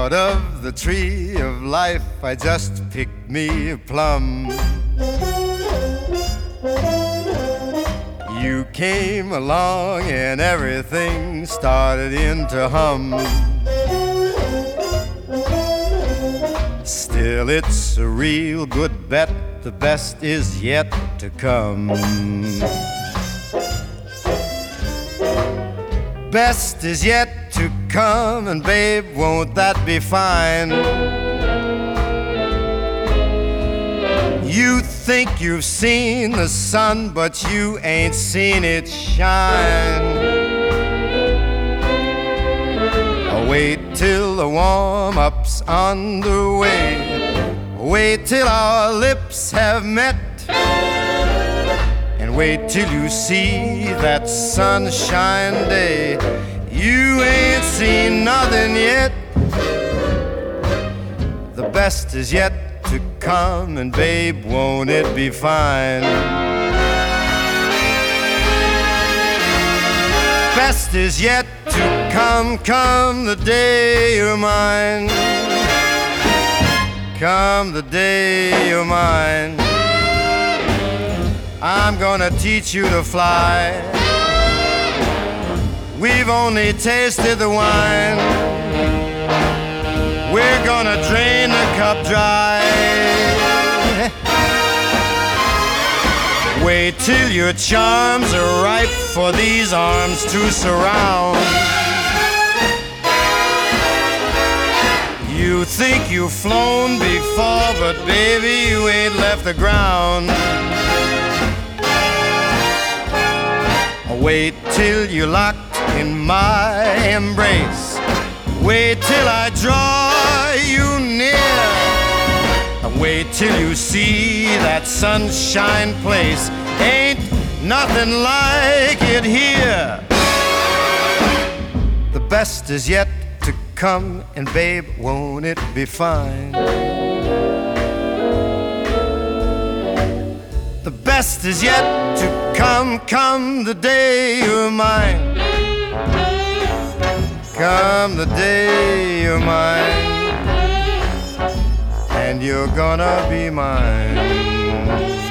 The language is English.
Out of the tree of life I just picked me a plum. You came along and everything started in to hum. Still it's a real good bet, the best is yet to come. Best is yet to come, and babe, won't that be fine? You think you've seen the sun, but you ain't seen it shine. Wait till the warm-up's underway. Wait till our lips have met. And wait till you see that sunshine day. You ain't seen nothing yet. The best is yet to come, and babe, won't it be fine? Best is yet to come, come the day you're mine. Come the day you're mine. I'm gonna teach you to fly. We've only tasted the wine. We're gonna drain the cup dry. Wait till your charms are ripe for these arms to surround. You think you've flown before, but baby, you ain't left the ground. Wait till you're locked in my embrace. Wait till I draw you near. Wait till you see that sunshine place. Ain't nothing like it here. The best is yet to come, and babe, won't it be fine? The best is yet to come, come the day you're mine. Come the day you're mine, and you're gonna be mine.